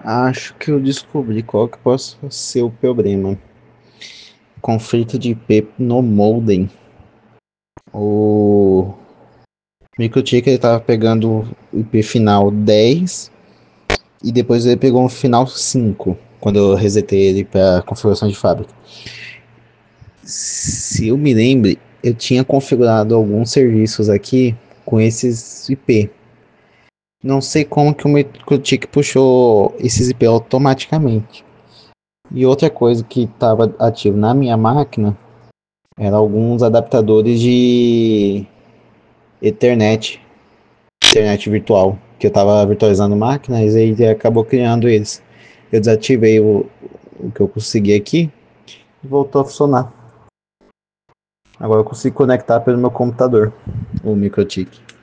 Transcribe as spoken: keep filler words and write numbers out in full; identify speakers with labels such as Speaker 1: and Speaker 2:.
Speaker 1: Acho que eu descobri qual que possa ser o problema. Conflito de I P no modem. O MikroTik ele tava pegando o I P final dez e depois ele pegou um final cinco quando eu resetei ele para configuração de fábrica. Se eu me lembre, eu tinha configurado alguns serviços aqui com esses I P. Não sei como que o MikroTik puxou esses I P automaticamente. E outra coisa que estava ativo na minha máquina eram alguns adaptadores de Ethernet, internet virtual, que eu estava virtualizando máquinas e aí acabou criando eles. Eu desativei o, o que eu consegui aqui e voltou a funcionar. Agora eu consigo conectar pelo meu computador, o MikroTik.